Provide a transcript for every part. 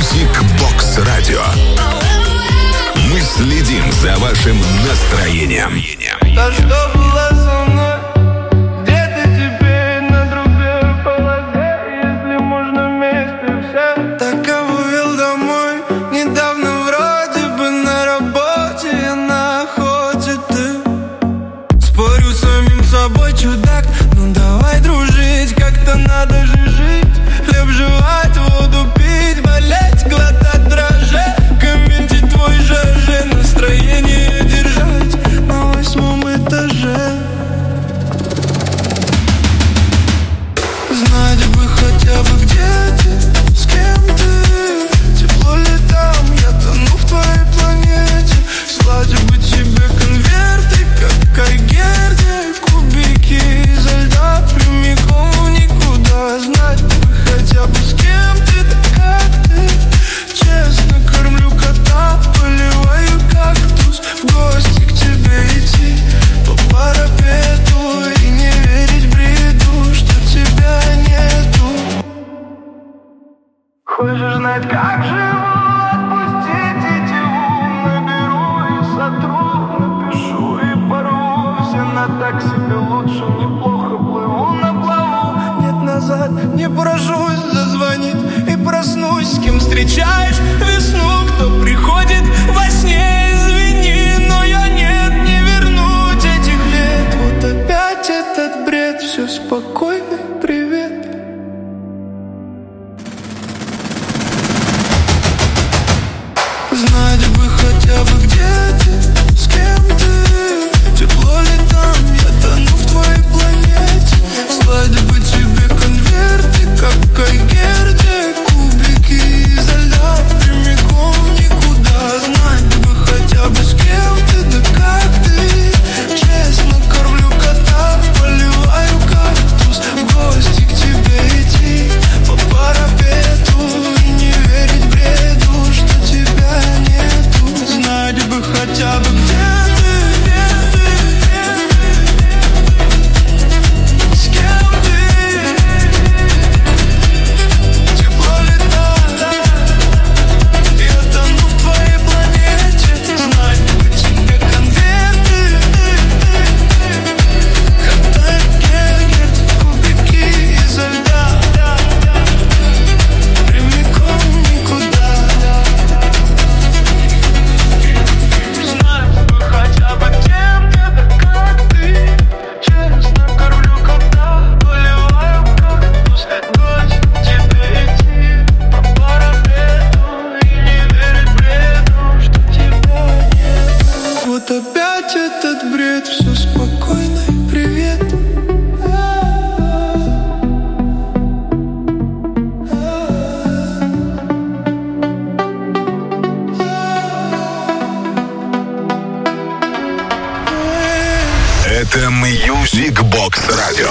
Music Box Radio. Мы следим за вашим настроением. То, что было со мной, где-то теперь на другой полосе. Если можно вместе все. Так я вывел домой. Недавно вроде бы на работе, я на охоте, ты. Спорю с самим собой, чудак. Ну давай дружить, как-то надо же жить. Хлеб жевать, воду пить, болеть, глотать дрожжи. Комментить твой ЖЖ, настроение держать на 8 этаже. Знать бы хотя бы где ты, с кем ты. Тепло ли там, я тону в твоей планете. Слать бы тебе конверты, как Айгерде. Кубики изо льда прямиком в никуда. Знать бы хотя бы с кем ты, да как ты. Честно кормлю кота, поливаю кактус. В гости к тебе идти по парапету и не верить бреду, что тебя нету. Хочешь знать, как живу? Отпустить тетиву. Наберу и сотру, напишу и порву. Все на так себе лучше, неплохо плыву на плаву. Нет, назад не поражусь, зазвонить и проснусь. С кем встречаешь весну, кто приходит во сне. Извини, но я нет, не вернуть этих лет. Вот опять этот бред, все спокойно, привет. Знать бы хотя бы где ты, с кем ты. Тепло ли там, я тону в твоей планете. Слать бы тебе конверты, как Айгерде. Кубики изо льда прямиком в никуда. Знать бы хотя бы с кем ты, да как ты. Честно кормлю кота, поливаю кактус. В гости к тебе идти по парапету и не верить бреду, что тебя нету. Знать бы хотя бы где ты, с кем ты. Тепло ли там, я тону в твоей планете. Знать бы тебе конверты, как Айгерде. Кубики изо льда прямиком в никуда. Знать бы хотя бы кем ты, да как ты. Честно кормлю кота, поливаю кактус. Дочь к тебе идти по парапету и не верить бреду, что тебя нет. Вот опять этот бред, все спокойно и привет. Это Music Box Radio.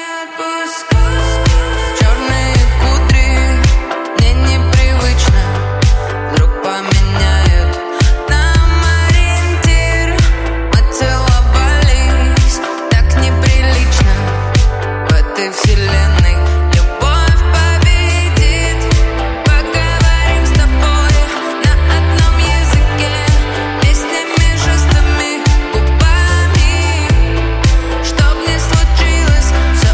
Черные кудри, мне непривычно. Вдруг поменяют нам ориентир. Мы целовались так неприлично. В этой вселенной любовь победит. Поговорим с тобой на одном языке. Песнями, жестами, губами. Чтоб не случилось, все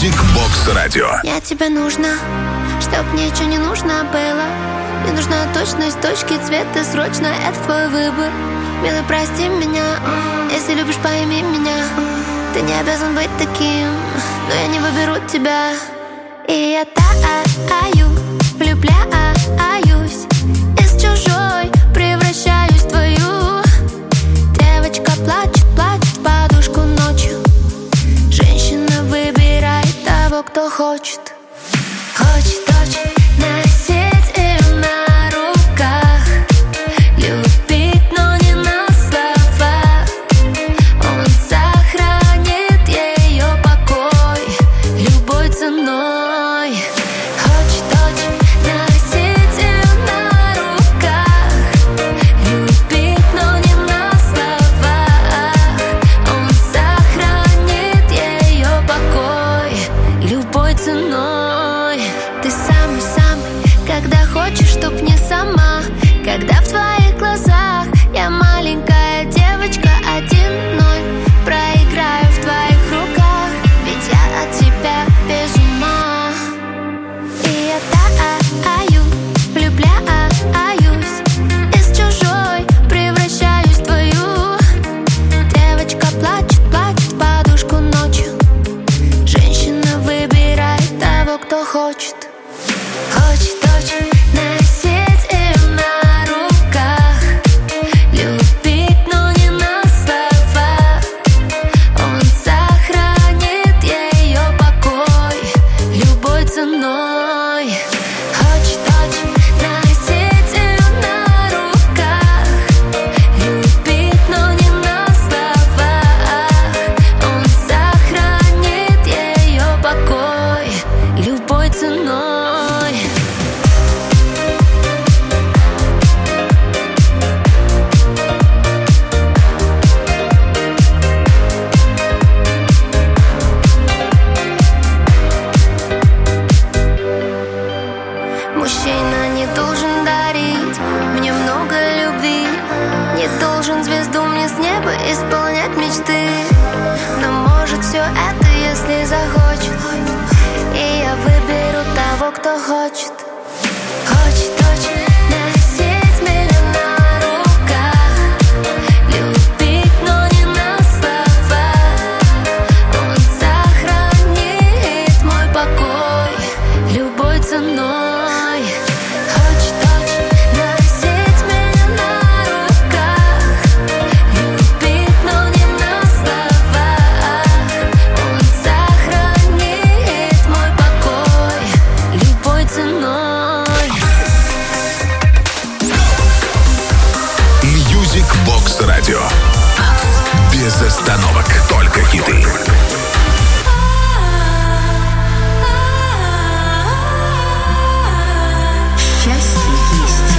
Music Box Radio. Я тебе нужна, чтоб ничего не нужно было. Мне нужна точность, точки, цвета, срочно. Это твой выбор. Милый, прости меня. Если любишь, пойми меня. Ты не обязан быть таким, но я не выберу тебя. И я таю, влюбляюсь. Из чужой превращаюсь в твою. Девочка плачет, плачет в подушку ночью. Женщина выбирает того, кто хочет. Хочет очень носить ее на руках, любить, но не на словах. Он сохранит ее покой любой ценой. Хочет очень носить ее на руках, любить, но не на словах. Он сохранит ее покой любой ценой. Ты самый-самый, когда хочешь, чтоб не сама. Когда в твоих глазах я маленькая девочка 1-0. Проиграю в твоих руках, ведь я от тебя без ума. И я таю, влюбляюсь. Из чужой превращаюсь в твою. Девочка плачет, плачет в подушку ночью. Женщина выбирает того, кто хочет. Хочет очень носить ее на руках, любить, но не на словах. Он сохранит ее покой любой ценой. Хочет очень носить ее на руках, любить, но не на словах. Он сохранит ее покой любой ценой. Мужчина не должен дарить мне много любви, не должен звезду мне с неба исполнять мечты. Но может все это, если захочет, и я выберу того, кто хочет. Хочет очень носить меня на руках, любить, но не на словах. Он сохранит мой покой любой ценой. Хочет очень носить меня на руках, любить, но не на словах. Он сохранит мой покой любой ценой. Music Box Radio. Без остановок, только хиты. Счастье есть.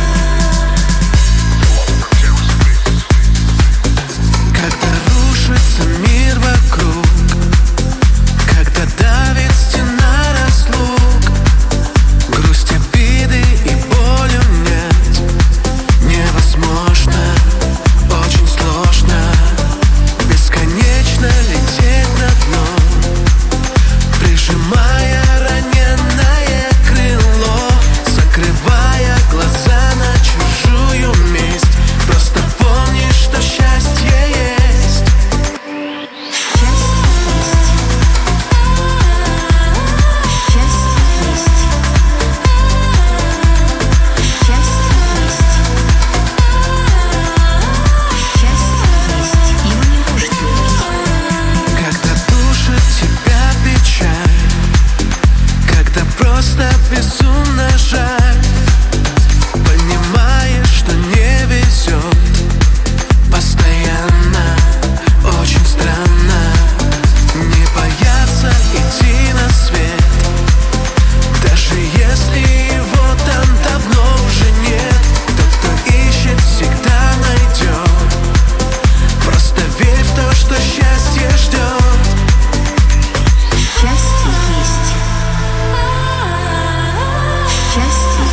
Когда рушится мир вокруг, когда давит стена разлук, грусть, обиды и боль унять невозможно, очень сложно, бесконечно лететь на дно, прижимая раненое крыло, закрывая глаза на чужую месть. Просто помни, что счастье есть. Когда душит тебя печаль, когда просто безумно жаль, понимаешь, что не везет постоянно, очень странно не бояться идти на свет, даже если его там давно уже нет. Тот, кто ищет, всегда найдет. Просто верь в то, что счастье ждет. Счастье есть. Счастье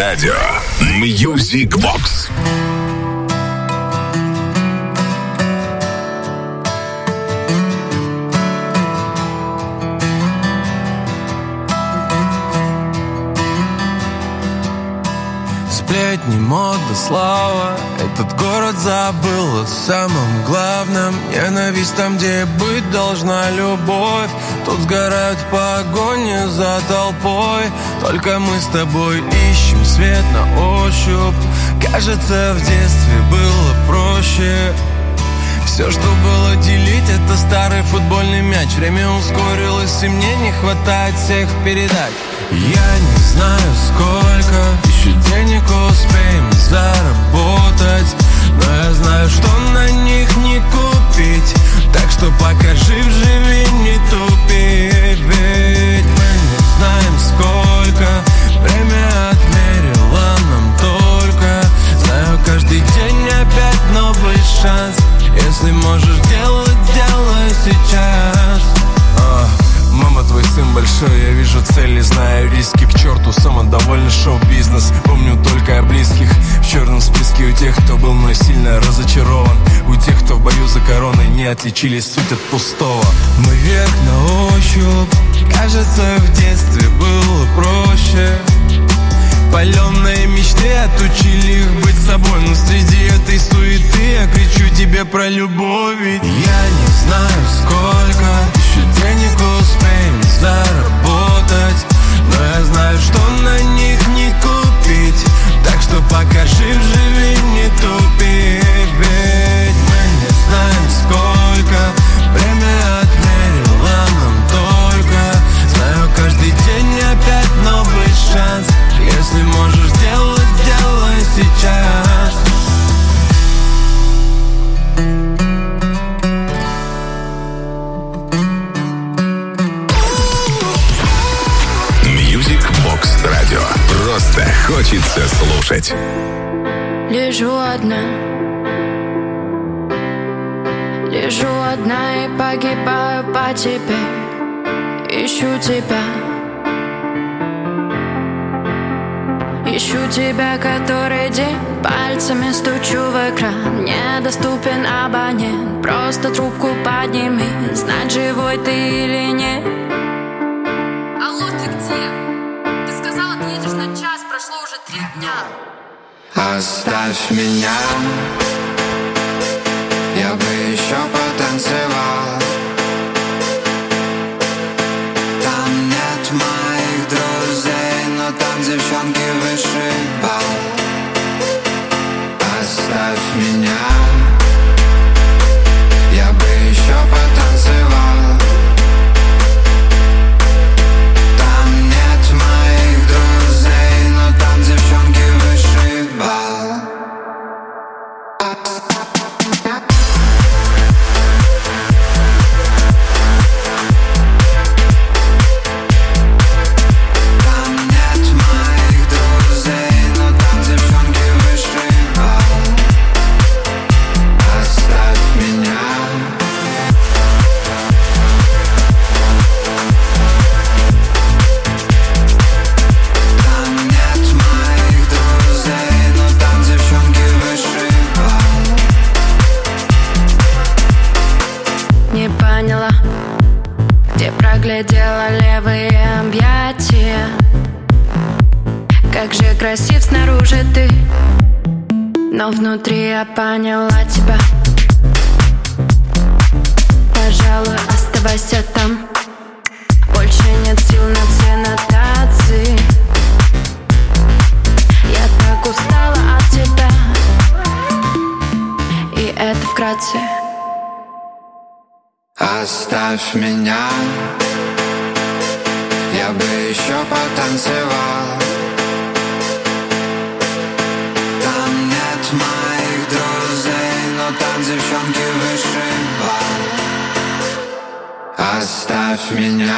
радио. Music Box. Сплетни, мода, слава. Этот город забыл о самом главном. Ненависть там, где быть должна любовь. Тут сгорают в погоне за толпой. Только мы с тобой ищем свет на ощупь. Кажется, в детстве было проще. Все, что было делить, это старый футбольный мяч. Время ускорилось, и мне не хватает всех передач. Я не знаю, сколько еще денег успеем заработать, но я знаю, что на них не купить. Так что пока жив, живи, не тупи. Ведь мы не знаем, сколько время отмерило нам только. Знаю, каждый день опять новый шанс. Если можешь делать, делай сейчас. Мама, твой сын большой, я вижу цели, знаю риски. К черту самодовольный шоу-бизнес. Помню только о близких. В черном списке у тех, кто был мной сильно разочарован. У тех, кто в бою за короной не отличились суть от пустого. Мы вверх на ощупь. Кажется, в детстве было проще. Паленые мечты отучили их быть собой. Но среди этой суеты я кричу тебе про любовь. Ведь я не знаю, сколько еще денег успеем заработать, но я знаю, что на них не купить. Так что пока жив, живи, не тупи. Ведь мы не знаем, сколько время отмерило нам только. Знаю, каждый день опять новый шанс. Если можешь делать, делай сейчас. Music Box Radio. Просто хочется слушать. Лежу одна и погибаю по тебе. Ищу тебя который день. Пальцами стучу в экран. Недоступен абонент. Просто трубку подними. Знать, живой ты или нет. Алло, ты где? Ты сказал, отъедешь на час. Прошло уже 3 дня. Оставь меня. Я бы еще потанцевал. Там нет моих друзей, но там девчонки выше бал. Оставь меня. Я бы еще потанцевал. Там нет моих друзей, но там девчонки выше бал. Глядела левые объятия. Как же красив снаружи ты, но внутри я поняла тебя. Пожалуй, оставайся там. Больше нет сил на все нотации. Я так устала от тебя. И это вкратце. Оставь меня. Я бы еще потанцевал. Там нет моих друзей, но там девчонки выше бал. Оставь меня.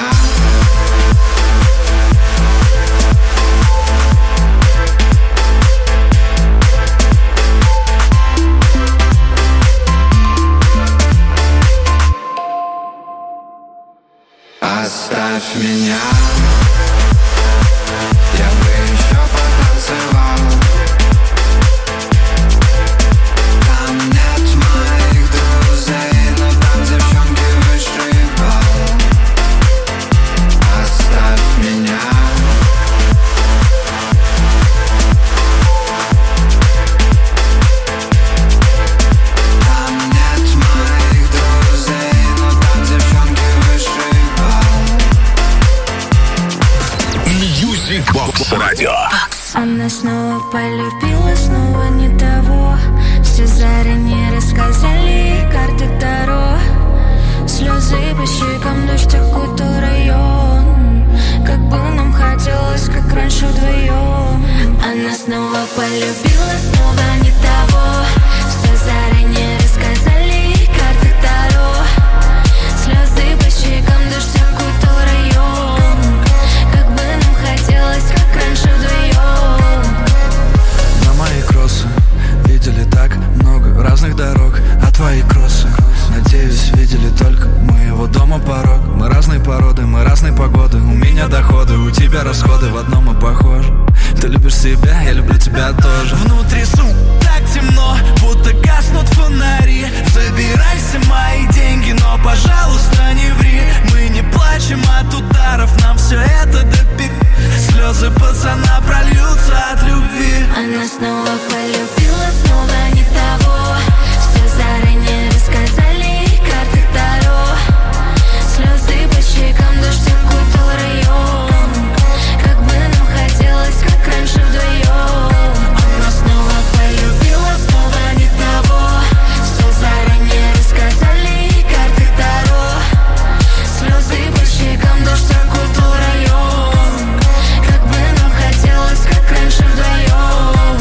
Оставь меня. Я бы еще потанцевал. Радио. Она снова полюбила, снова не того. Все заранее рассказали, карты Таро. Слезы по щекам, дождь окутал район. Как бы нам хотелось, как раньше вдвоем. Она снова полюбила, снова не того. Все заранее рассказали, карты Таро. Слезы по щекам, дождь окутал район. Как бы нам хотелось, как раньше вдвоем. На мои кроссы видели так много разных дорог. А твои кроссы, надеюсь, видели только моего дома порог. Мы разные породы, мы разные погоды. У меня доходы, у тебя расходы. В одном мы похожи. Ты любишь себя, я люблю тебя тоже. Внутри так темно, будто гаснут фонари. Забирай все мои деньги, но, пожалуйста, не ври. Мы не плачем от ударов, нам все это допик. Слезы пацана прольются от любви. Она снова полюбила, снова не того. Все заранее рассказали, карты Таро. Слезы по щекам, дождь окутал район. Как бы нам хотелось, как раньше вдвоем. Она снова полюбила, снова не того. Все заранее рассказали, карты Таро. Слезы по щекам, дождь окутал район. Как бы нам хотелось, как раньше вдвоем.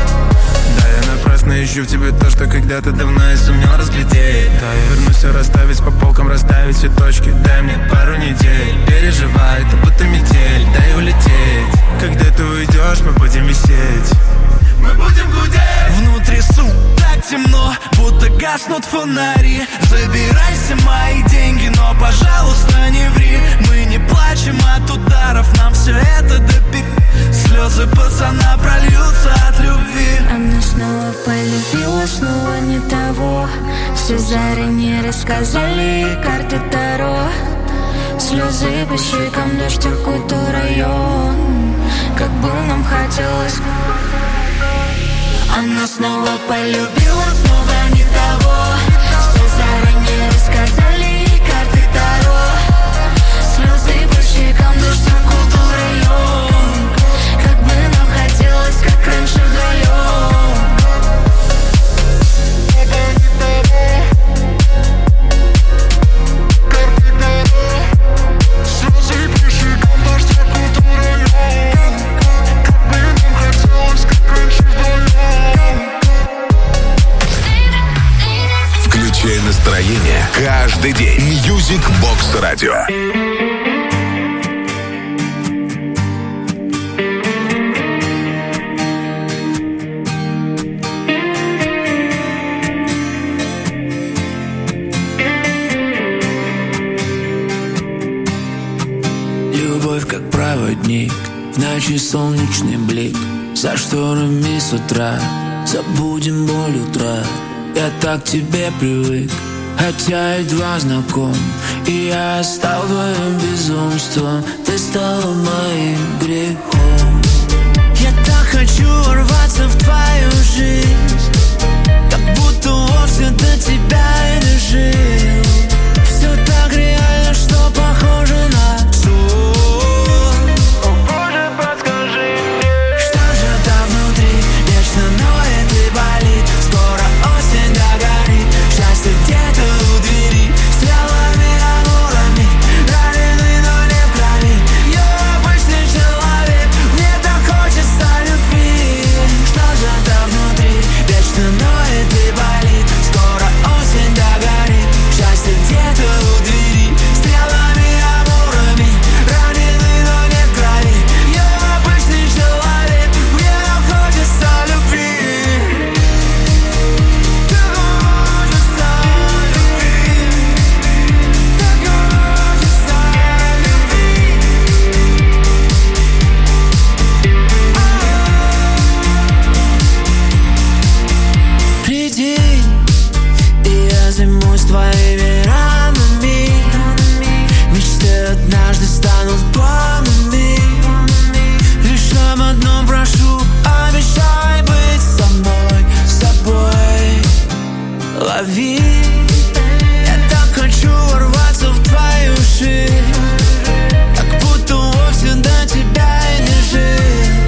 Да, я напрасно ищу в тебе то, что когда-то давно я сумел разглядеть. Да, я вернусь расставить по полкам, расставить все точки. Дай мне пару недель, переживай, это будто метель. Дай улететь, когда ты уйдешь, мы будем висеть. Мы будем гудеть. Внутри так темно, будто гаснут фонари. Забирай все мои деньги, но, пожалуйста, не ври. Мы не плачем от ударов, нам все это допик. Слезы пацана прольются от любви. Она снова полюбила, снова не того. Все заранее рассказали, карты Таро. Слезы по щекам, дождь окутал район. Как бы нам хотелось. Она снова полюбила, снова не того. Все заранее рассказали, карты Таро. Слезы по щекам, дождь окутал район. Как бы нам хотелось, как раньше вдвоем. Слезы по щекам, дождь окутал район. Как бы нам хотелось, как раньше вдвоем. Включай настроение каждый день. Music Box Radio. Любовь как проводник, в ночи солнечный блик. За шторами с утра забудем боль утра. Я так к тебе привык, хотя едва знаком. И я стал твоим безумством, ты стала моим грехом. Я так хочу ворваться в твою жизнь, как будто вовсе до тебя и не жил. Все так реально, что похоже на сон. О Боже, подскажи мне, что же там внутри вечно ноет и болит. Скоро осень догорит, счастье где-то у двери. Стрелами, амурами, раненый, но не в крови. Я обычный человек, мне так хочется любви. Что же там внутри вечно ноет и болит. Скоро осень догорит, счастье где-то у двери. Стрелами, амурами, раненый, но не в крови. Я обычный человек, мне так хочется любви. Приди, и я займусь твоими ранами. Мечты однажды станут планами. Лишь об одном прошу, обещай быть со мной, с собой. Лови, я так хочу ворваться в твою жизнь, как будто вовсе до тебя и не жил.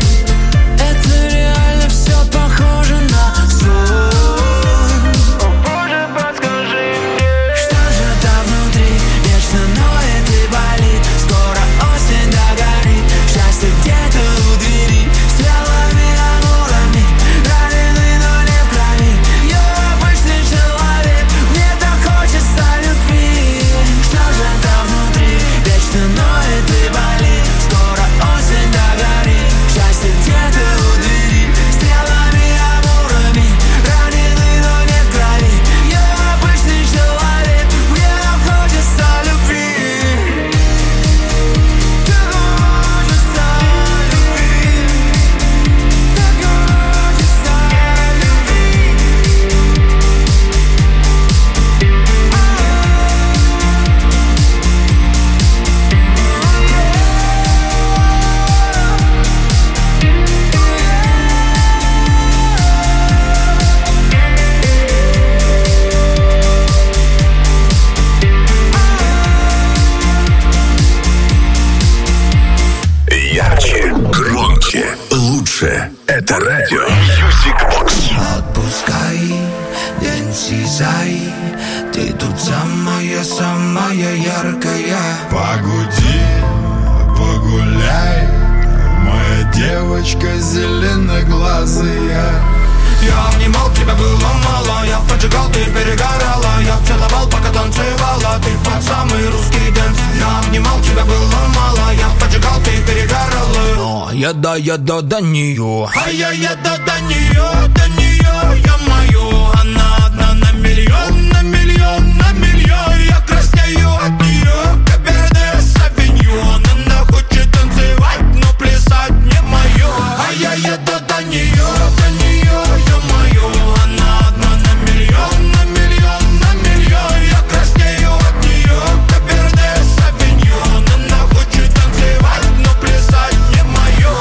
лучше — это радио Music Box. Отпускай день сизай, ты тут самая яркая. Погуди, погуляй, моя девочка зеленоглазая. Я обнимал, тебя было мало, я поджигал, ты перегорала. Я целовал, пока танцевала, ты под самый русский дэнс. Я обнимал, тебя было мало, я поджигал, ты перегорала. Но я до нее. А я до нее, ё-моё. Она одна на миллион, на миллион, на миллион. Я краснею от нее, Каберне Савиньон. Она хочет танцевать, но плясать не моё. А я до нее, ё-моё. Она одна на миллион, на миллион, на миллион. Я краснею от нее, Каберне Савиньон. Она хочет танцевать, но плясать не моё.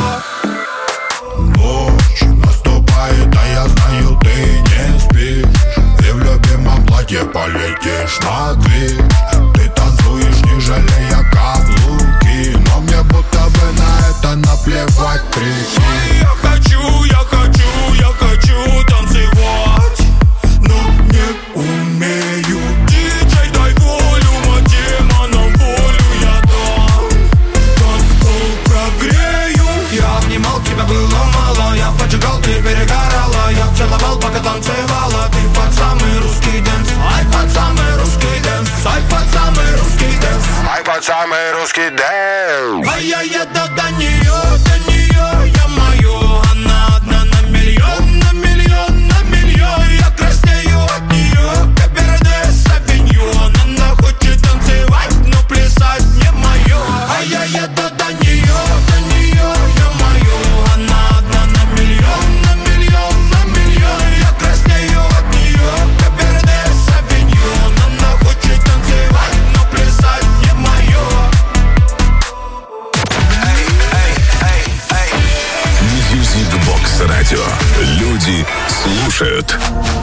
Ночь наступает, а я знаю, ты не спишь. И в любимом платье полетишь на движ. Ты танцуешь, не жалея каблуки, но мне будто бы на это наплевать, прикинь. Я хочу танцевать, но не умею. Диджей, дай волю, демонам волю я дам. Танцпол прогрею. Я обнимал, тебя было мало, я поджигал, ты перегорала. Я целовал, пока танцевала, ты под самый русский дэнс. Ай, под самый русский дэнс. Ай, под самый русский дэнс. Ай, под самый русский дэнс. Ай, я до нее, ё-моё. Она одна на миллион, на миллион, на миллион. Я краснею от нее, Каберне Савиньон. Она хочет танцевать, но плясать не моё. А я до нее, ё-моё. Она одна на миллион, на миллион, на миллион. Я краснею от нее, Каберне Савиньон. Она хочет танцевать, но плясать не моё. Music Box Radio. Люди слушают.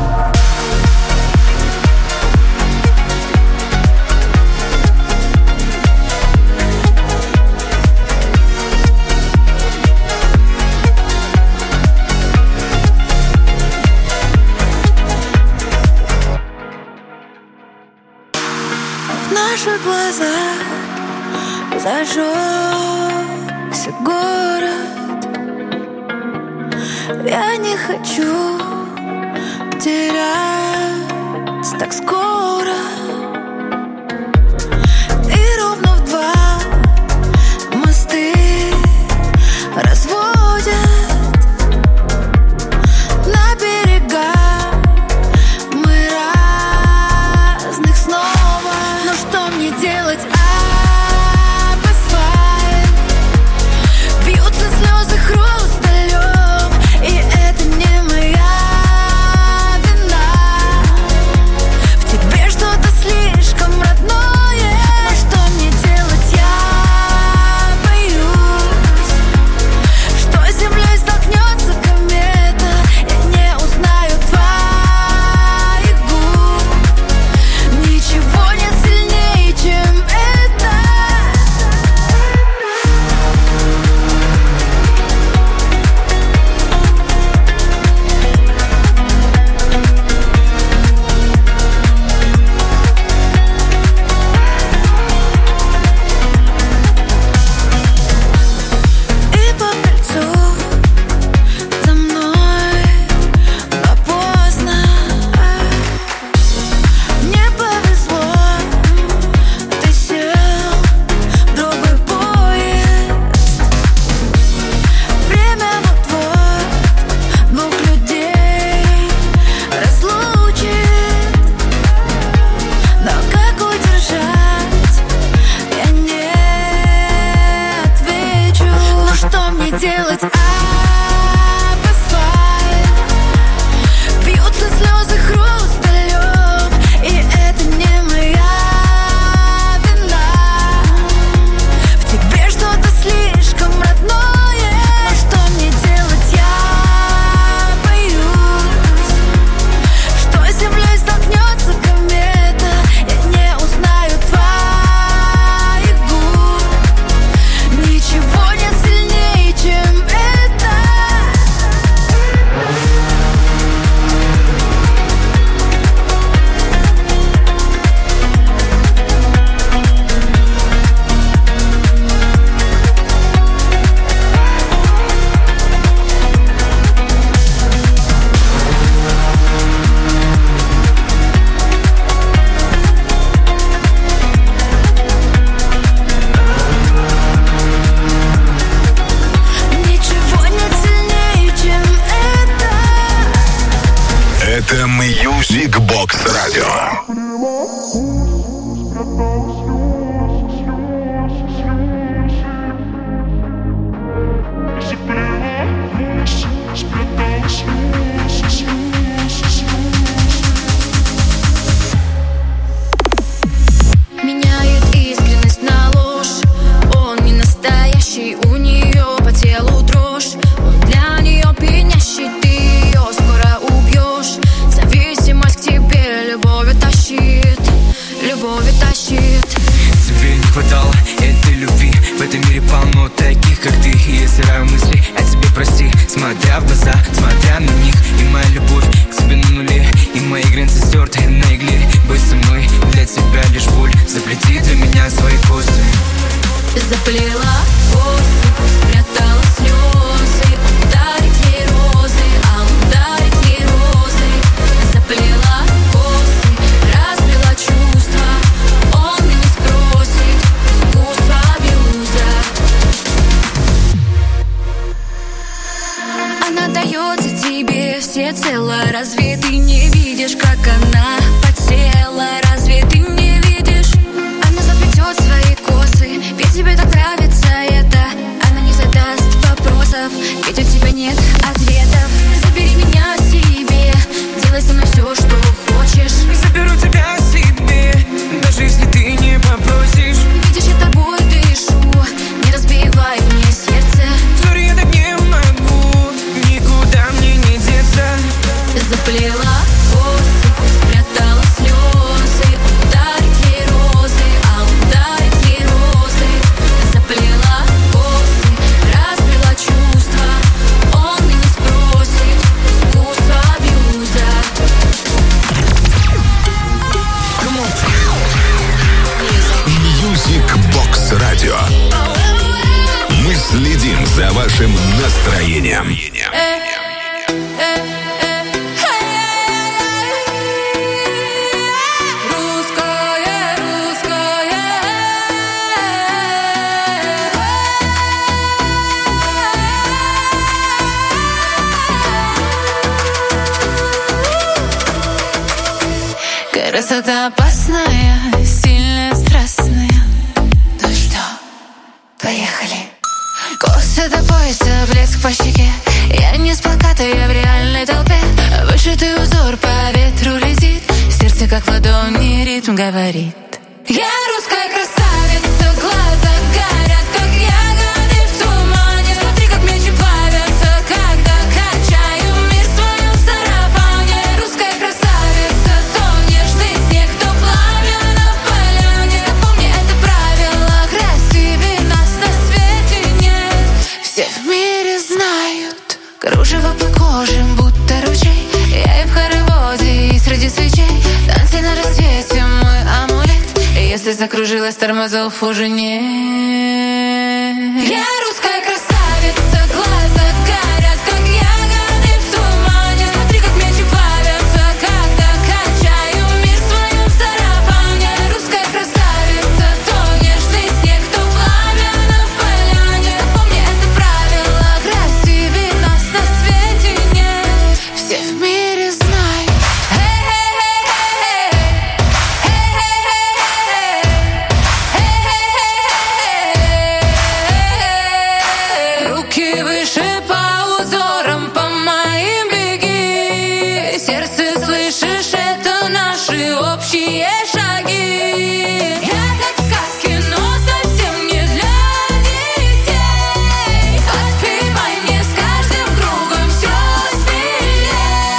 В наших глазах зажегся город. Я не хочу терять так скоро. И ровно в два мосты разводят на берега мы разных снова. Но что мне делать? Об асфальт бьются слезы хрусталем, и это не моя вина. В тебе что-то слишком родное. Но что мне делать? Я боюсь, что с землей столкнется комета. Я не узнаю твоих губ. Ничего нет сильнее, чем это. И по кольцу за мной, но поздно. Мне повезло, ты сел в другой поезд. Время вот-вот двух людей разлучит. Но как удержать, я не отвечу. Но что мне делать? Об асфальт бьются слезы хрусталем, и это не моя вина. В тебе что-то слишком родное. Но что мне делать? Я боюсь, что с землей столкнется комета. Я не узнаю твоих губ. Ничего нет сильнее, чем это. Music Box Radio. Меняет искренность на ложь. Он не настоящий, у нее по телу дрожь. Он для нее пьянящий, ты ее скоро убьешь. Зависимость к тебе любовью тащит, любовью тащит. Тебе не хватало этой любви. В этом мире полно таких, как ты. И я стираю мысли о тебе, прости. Смотря в глаза, смотря на них. И моя любовь к тебе на нуле. И мои границы стерты на игле. Быть со мной для тебя лишь боль. Заплети для меня свои косы. Заплела косы, спрятала слезы. Он дарит ей розы, а он дарит ей розы. Заплела косы, разбила чувства. Он и не спросит, искусство абьюза. Она дается тебе всецело. Разве ты не видишь, как она подсела? Разве ты не видишь? Она заплетет свои косы, ведь тебе так нравится это. Она не задаст вопросов, ведь у тебя нет ответов. Забери меня себе, делай со мной все, что хочешь. Заберу тебя себе, даже если ты не попросишь. Видишь, я тобой дышу, не разбивай мне сердце. Sorry, я так не могу, никуда мне не деться. Заплела косы, спрятала слезы. Он дарит ей розы, а он дарит ей розы. Заплела косы, разбила чувства. Он и не спросит, искусство абьюза. Music Box Radio. Мы следим за вашим настроением. Красота опасная, сильная, страстная. Ну что, поехали. Косы до пояса, блеск по щеке. Я не с плаката, я в реальной толпе. Вышитый узор по ветру летит. Сердце как в ладони ритм говорит. Я русская красавица, глаза горят, как ягоды в тумане. Смотри, как мечи плавятся, когда качаю мир в своем сарафане. Русская красавица, то нежный снег, то пламя на поляне. Запомни это правило, красивее нас на свете нет. Все в мире знают, кружево по коже, будто ручей. Я и в хороводе, и среди свечей. Танцы на рассвете, мой амулет. Если закружилась, тормозов уже нет. Я русская красавица, глаза горят, как ягоды в тумане. Смотри, как мечи плавятся, когда качаю мир в своем сарафане. Русская красавица, то нежный снег, то пламя на поляне. Запомни это правило, красивее нас на свете нет. Все в мире знают. Руки выше по узорам, по моим беги. Сердце, слышишь, это наши общие шаги. Я как в сказке, но совсем не для детей. Отпевай мне с каждым кругом все смелее.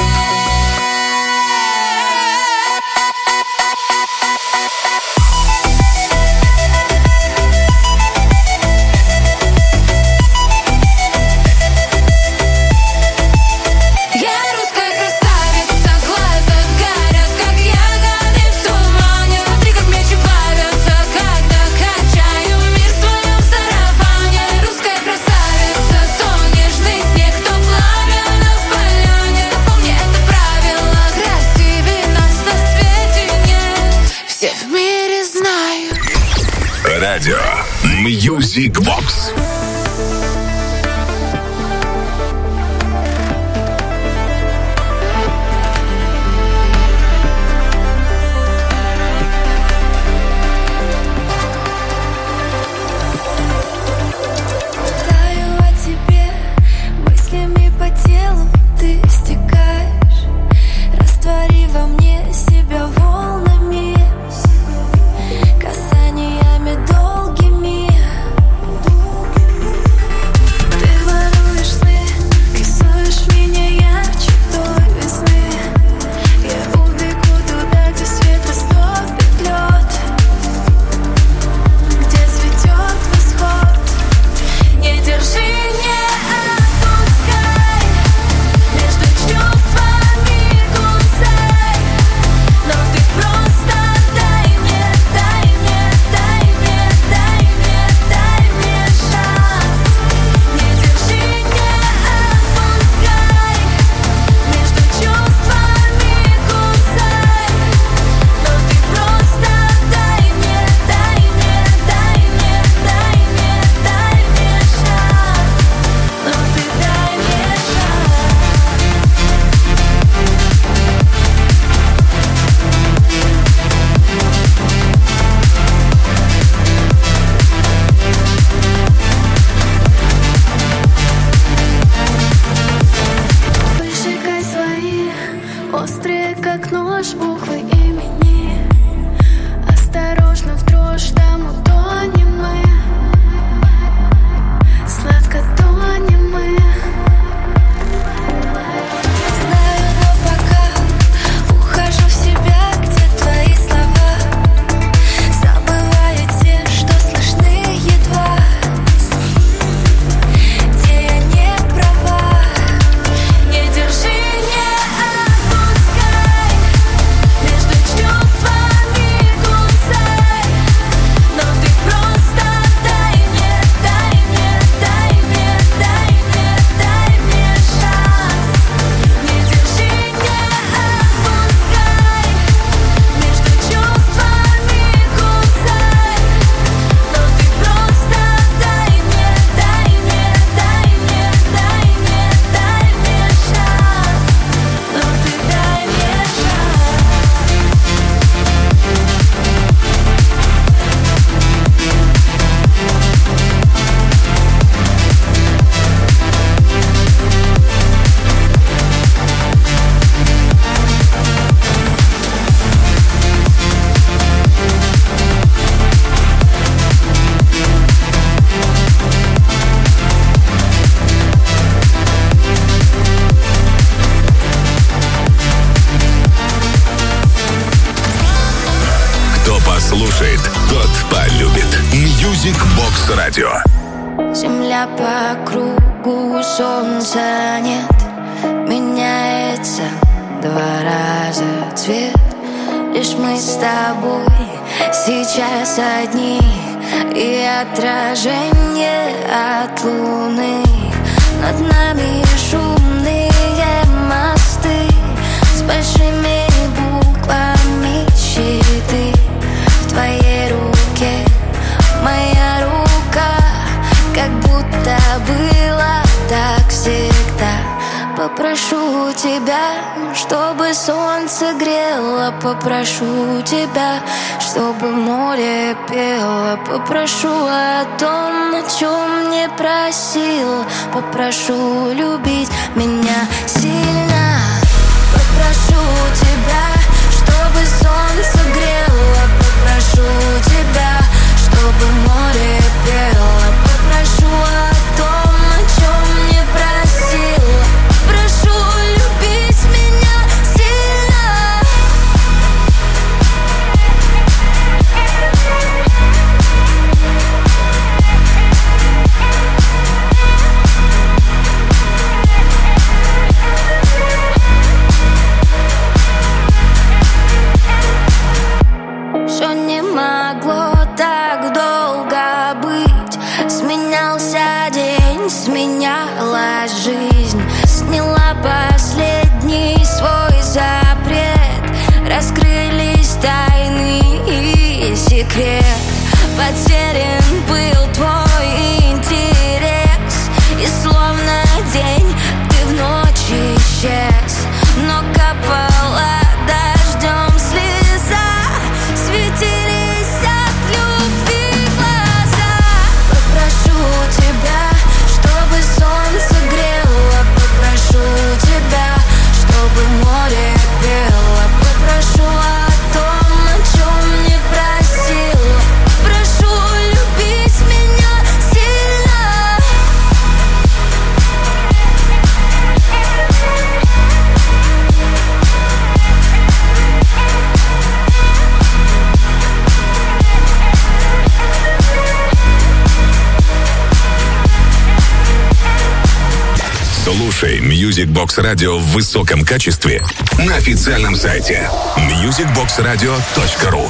Я русская красавица, глаза горят, как ягоды в тумане. Смотри, как мечи плавятся, когда качаю мир в своем сарафане. Русская красавица, то нежный снег, то пламя на поляне. Запомни это правило, красивее нас на свете нет. Все в мире знают. Радио Music Box. слушает, тот полюбит. Music Box Radio. Земля по кругу, солнца нет. Меняется 2 раза цвет. Лишь мы с тобой сейчас одни. И отражение от луны. Над нами шумные мосты с большими буквами щиты. В твоей руке моя рука, как будто было так всегда. Попрошу тебя, чтобы солнце грело. Попрошу тебя, чтобы море пело. Попрошу о том, о чем не просил. Попрошу любить меня сильно. Попрошу тебя, чтобы солнце грело. Попрошу тебя, чтобы море пело. Попрошу о том, о чем не просил. Прошу любить меня сильно. Все не могло так долго быть. Сменялся день, сменялась жизнь. Сняла последний свой запрет. Раскрылись тайны и секрет. Потерян был твой интерес. И словно день ты в ночь исчез. Но капала дождем слеза. Светились от любви глаза. Попрошу тебя, чтобы солнце грело. Попрошу тебя, чтобы море пело. Попрошу о том, о чем не просил. Прошу любить меня сильно. Слушай Music Box Radio в высоком качестве на официальном сайте musicboxradio.ru.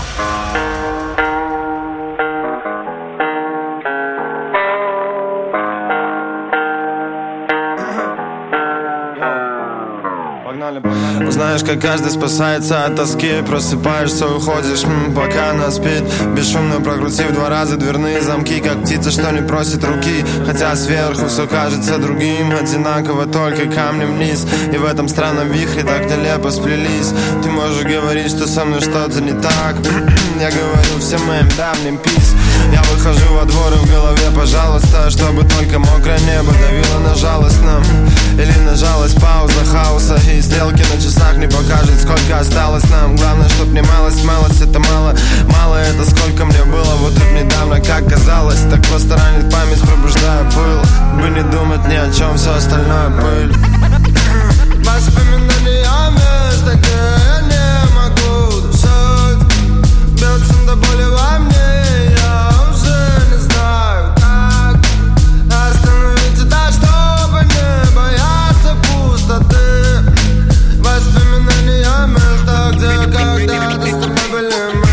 Знаешь, как каждый спасается от тоски. Просыпаешься, уходишь, пока она спит. Бесшумно прокрутив 2 раза дверные замки. Как птица, что не просит руки. Хотя сверху все кажется другим. Одинаково, только камнем вниз. И в этом странном вихре так нелепо сплелись. Ты можешь говорить, что со мной что-то не так. Я говорю всем моим давним пис. Я выхожу во двор и в голове, пожалуйста, чтобы только мокрое небо давило на жалостном. Или на жалость пауза хаоса. И стрелки на часах не покажет, сколько осталось нам. Главное, чтоб не малость, малость это мало. Мало это сколько мне было, вот тут недавно, как казалось. Так просто ранит память, пробуждая пыл. Бы не думать ни о чем, все остальное пыль. Воспоминаниями, где я не могу дышать. Бьется до боли во мне, я уже не знаю как остановить это, чтобы не бояться пустоты. Воспоминания места, где когда-то с тобой были мы.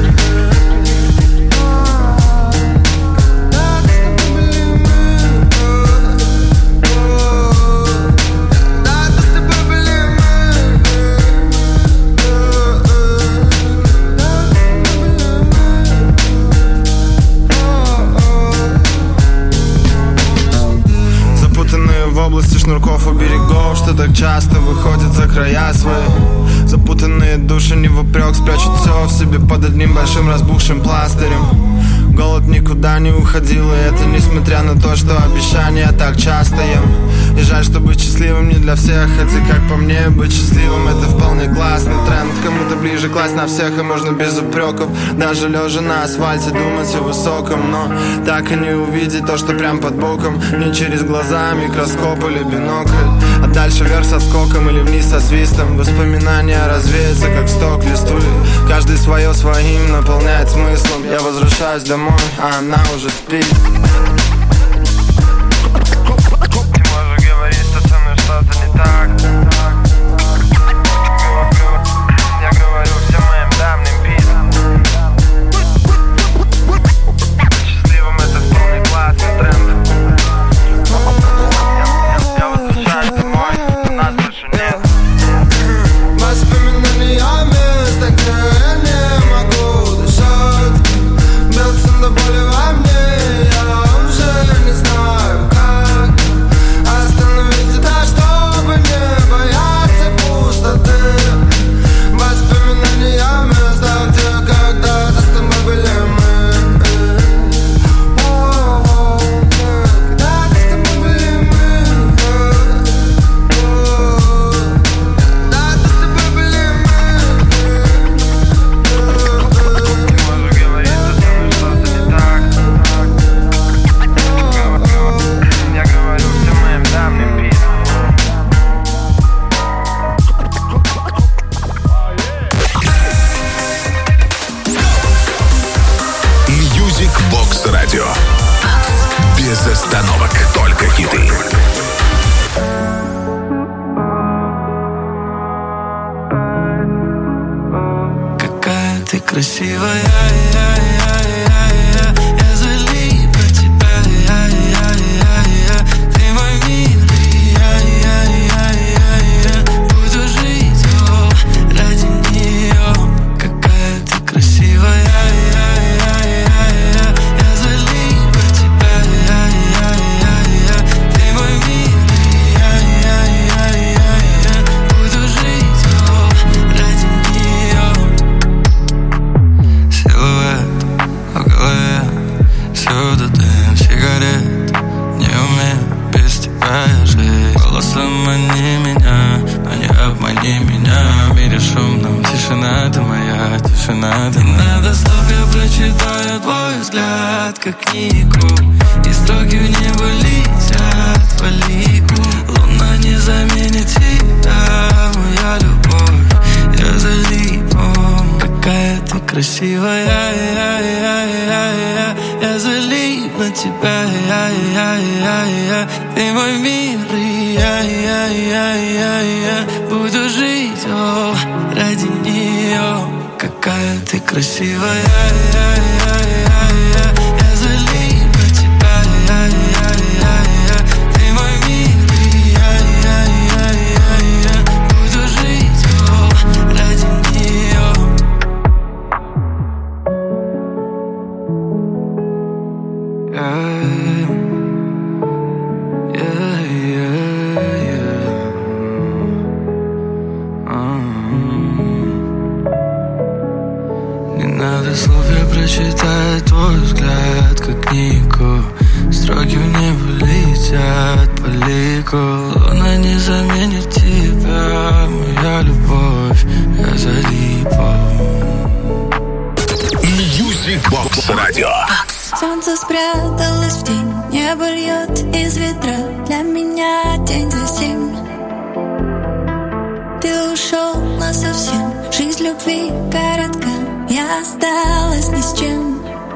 В области шнурков у берегов, что так часто выходят за края свои. Запутанные души не вопрек, спрячут все в себе под одним большим разбухшим пластырем. Голод никуда не уходил, и это несмотря на то, что обещания так часто ем. И жаль, что быть счастливым не для всех, хотя как по мне, быть счастливым это вполне классный тренд. Кому-то ближе класть на всех, и можно без упреков, даже лежа на асфальте, думать о высоком. Но так и не увидеть то, что прям под боком, не через глаза, микроскоп или бинокль, а дальше вверх со скоком или вниз со свистом. Воспоминания развеются, как сток листвы. Каждый свое своим наполняет смыслом. Я возвращаюсь домой, а она уже спит. Ты можешь говорить, что со мной что-то не так. Я говорю всем моим давним писам. Счастливым это полный классный тренд. Я возвращаюсь домой, но нас больше нет. Воспоминаниями где я не могу дышать. Бьется до боли во мне, я уже не знаю как остановить это, чтобы не бояться пустоты. Воспоминаниями где когда-то с тобой были мы. Когда-то с тобой были мы. Когда-то с тобой были мы. Ты можешь говорить, что со мной что-то не так. Я говорю всем моим давним писам. Music Box Radio. Без остановок, только хиты. Какая ты красивая, я залип от тебя, ты мой мир, буду жить ради нее. Какая ты красивая, я залип от тебя, ты мой мир, буду жить ради нее. Силуэт в голове, всюду дым сигарет. Не умею без тебя жить. Голосом мани меня, но не обмани меня. В мире шумном тишина ты моя, тишина ты моя. Не надо слов, я прочитаю твой взгляд, как книгу. И строки в небо летят по лику. Луна не заменит тебя, моя любовь. Я залип, какая ты красивая, я залип на тебя, ты мой мир, буду жить ради нее. Какая ты красивая, я залип на тебя, ты мой мир, буду жить ради нее. Не надо слов, я прочитаю твой взгляд, как книгу. Строки в небо летят по лику. Луна не заменит тебя, моя любовь. Я залип. Music Box Radio. Солнце спряталось в тень, небо льет из ведра. Для меня день за 7. Ты ушел насовсем, жизнь любви коротка. Я осталась ни с чем.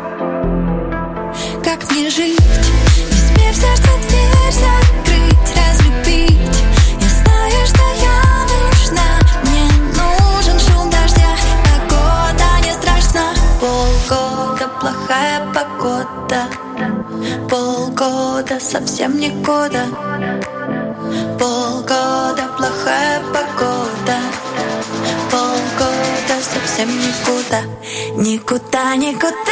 Как мне жить, не смей в сердце дверь закрыть, разлюбить? Я знаю, что я нужна. Мне нужен шум дождя, погода не страшна. Полгода плохая погода, полгода совсем никуда. Полгода плохая погода, полгода совсем никуда. Никуда, никуда.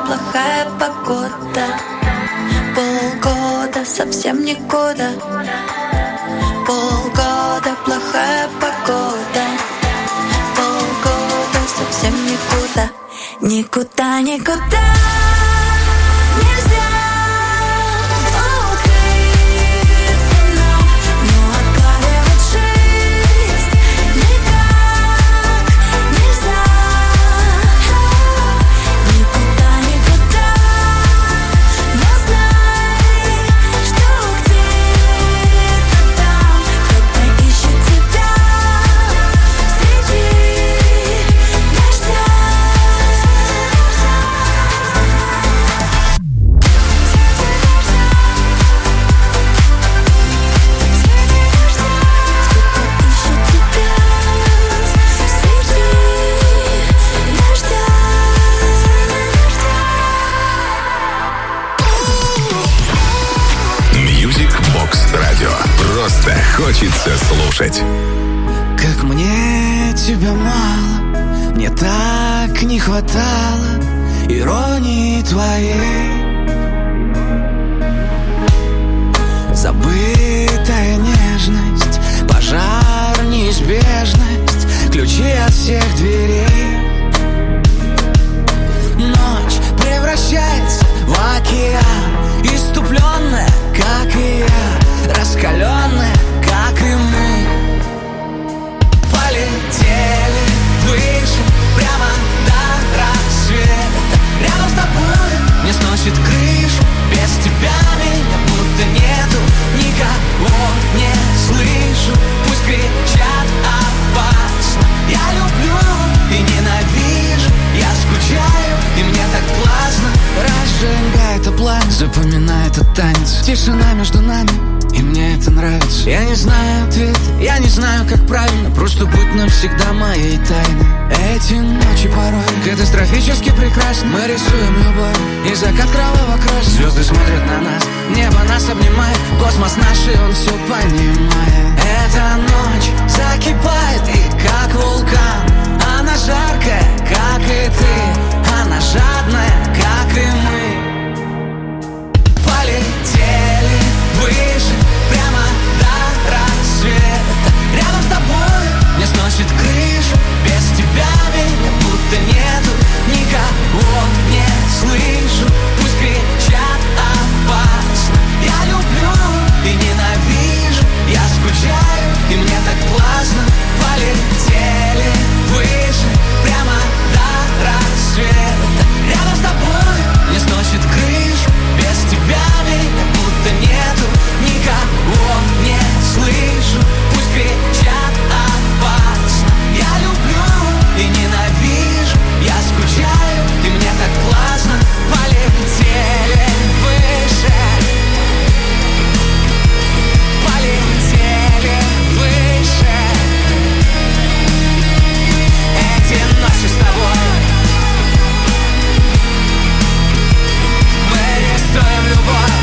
плохая погода. Полгода совсем никуда. Полгода плохая погода. Полгода совсем никуда. Никуда, никуда. Просто хочется слушать. Как мне тебя мало, мне так не хватало иронии твоей. Забытая нежность, пожар, неизбежность, ключи от всех дверей. Ночь превращается в океан, иступленная, как и я, раскаленная, как и мы. Полетели выше, прямо до рассвета. Рядом с тобой не сносит крышу, без тебя меня будто нету. Никого не слышу, пусть кричат опасно. Я люблю и ненавижу, я скучаю, и мне так классно. Разжигай это пламя, запоминай этот танец. Тишина между нами, и мне это нравится. Я не знаю ответ, я не знаю, как правильно. Просто будь навсегда моей тайной. Эти ночи порой катастрофически прекрасны. Мы рисуем любовь, и закат кроваво-красный. Звезды смотрят на нас, небо нас обнимает. Космос наш, и он все понимает. Эта ночь закипает, и как вулкан. Она жаркая, как и ты. Она жадная, как и мы. Полетели выше, прямо до рассвета. Рядом с тобой не сносит крышу, без тебя меня будто нету. Никого не слышу, пусть кричат опасно. Я люблю и ненавижу, я скучаю, и мне так классно. Полетели выше, прямо до рассвета. Рядом с тобой не сносит крышу, без тебя меня будто нету. Никого не слышу, пусть кричат опасно. Я люблю и ненавижу, я скучаю, и мне так классно. Полетели выше, полетели выше. Эти ночи с тобой мы рисуем любовь.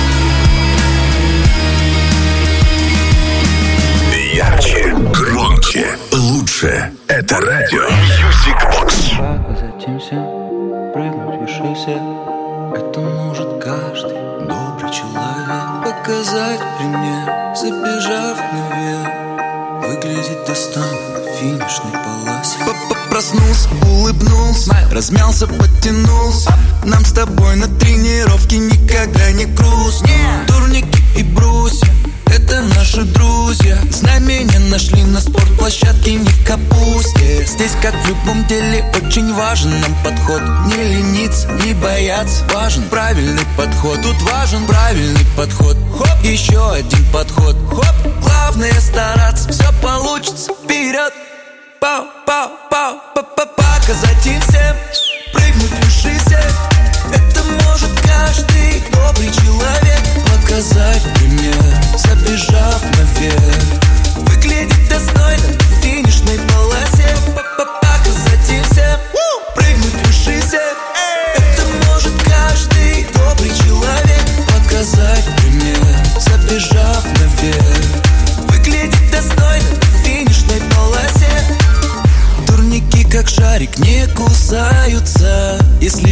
Ярче, громче, лучше. Это радио Music Box. Затем всем прыгнуть выше всех. Это может каждый добрый человек. Показать пример, забежав наверх. Выглядеть достойно на финишной полосе. Проснулся, улыбнулся, размялся, подтянулся. Нам с тобой на тренировке никогда не грустно. Турники и брусья — это наши друзья. Знамения нашли на спортплощадке, не в капусте. Здесь, как в любом деле, очень важен нам подход. Не лениться, не бояться, важен правильный подход. Тут важен правильный подход. Хоп, еще один подход. Хоп, главное стараться, все получится, вперед. Пау, пау, пау, показать им всем, прыгнуть выше всех. Это может каждый добрый человек. Показать пример, забежав наверх. Выглядеть достойно на финишной полосе. Показать им всем, прыгнуть выше всех. Это может каждый добрый человек. Показать пример, забежав наверх. Выглядеть достойно на финишной полосе. Турники, как шарик, не кусаются. Если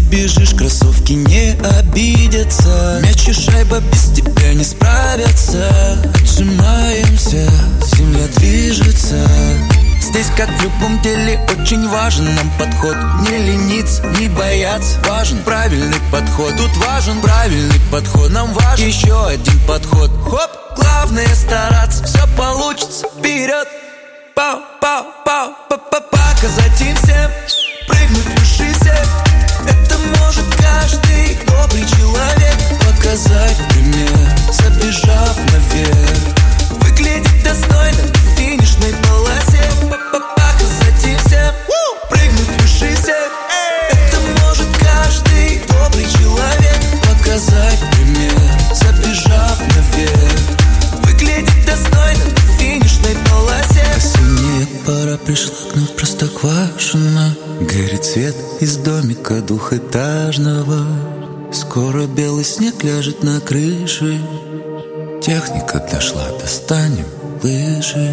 бежишь, кроссовки не обидятся. Мяч и шайба без тебя не справятся. Отжимаемся, земля движется. Здесь, как в любом деле, очень важен нам подход. Не лениться, не бояться, важен правильный подход. Тут важен правильный подход, нам важен еще один подход. Хоп, главное стараться, все получится, вперед. Пау-пау-пау, показать им всем, прыгнуть выше всех. Это может каждый добрый человек. Показать пример, забежав наверх. Выглядеть достойно в финишной полосе. Показать им всем, прыгнуть выше всех. Это может каждый добрый человек. Показать пример, забежав наверх. Выглядеть достойно в финишной полосе. Осенняя пора пришла к нам в Простоквашино. Горит свет из домика двухэтажного. Скоро белый снег ляжет на крыше. Техника дошла, достанем лыжи.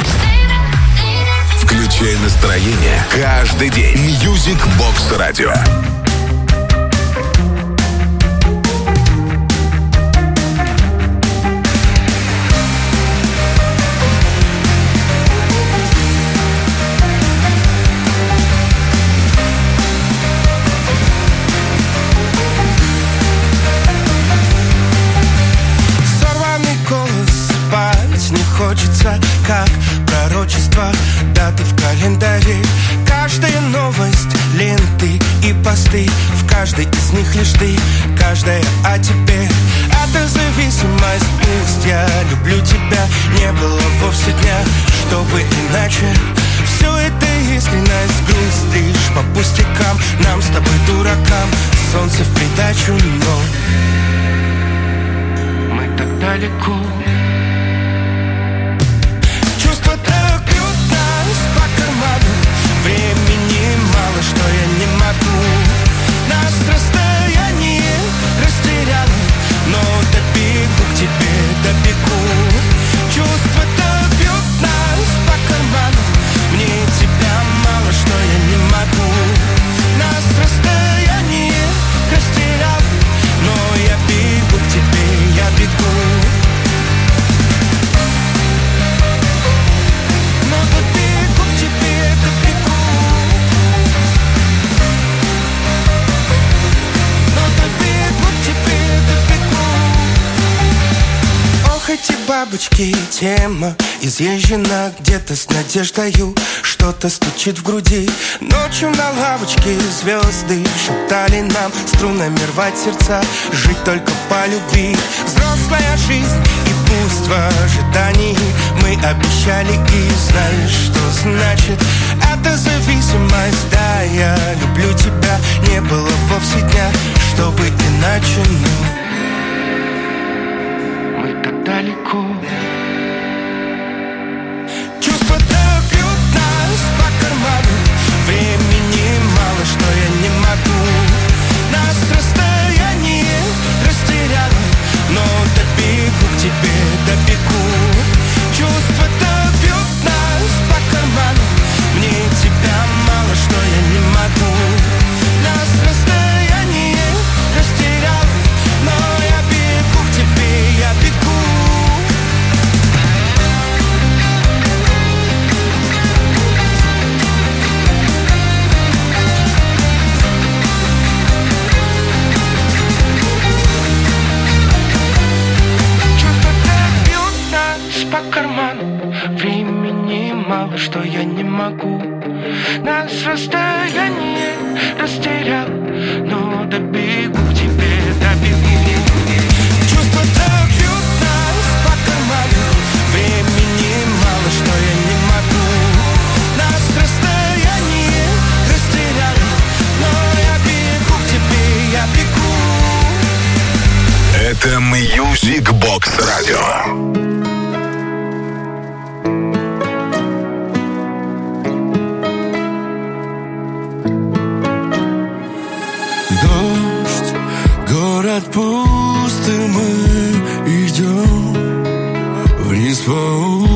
Включай настроение каждый день. Music Box Radio. Хочется, как пророчество, даты в календаре. Каждая новость, ленты и посты. В каждой из них лишь ты, каждая о тебе. Это зависимость, пусть я люблю тебя. Не было вовсе дня, чтобы иначе. Все это искренность, грусть лишь по пустякам. Нам с тобой, дуракам, солнце в придачу, но мы так далеко. Времени мало, что я не могу. Нас расстояние растеряло, но добегу к тебе, добегу. Чувства-то бьют нас по карману. Мне тебя мало, что я не могу. Нас расстояние растеряло, но я бегу к тебе, я бегу. Но добегу к тебе, добегу. Эти бабочки, тема изъезжена где-то с надеждою. Что-то стучит в груди. Ночью на лавочке звезды шептали нам струнами рвать сердца, жить только по любви. Взрослая жизнь и пусть в ожидании мы обещали и знали, что значит эта зависимость. Да, я люблю тебя, не было вовсе дня, чтобы иначе, но далеко. Чувства-то бьют нас по карману. Времени мало, что я не могу. Нас расстояние растеряло, но добегу к тебе, добегу. Чувства-то бьют нас по карману. Мне тебя мало, что я не могу. Нас расстояние растеряло, но я бегу к тебе, я бегу. По карману. Времени мало, что я не могу. Нас расстояние растерял, но добегу к тебе, добегу. Чувства-то бьют нас по карману. Времени мало, что я не могу. Нас расстояние растерял, но я бегу к тебе, я бегу. Это Music Box Radio. Город пустый, мы идем вниз по улице.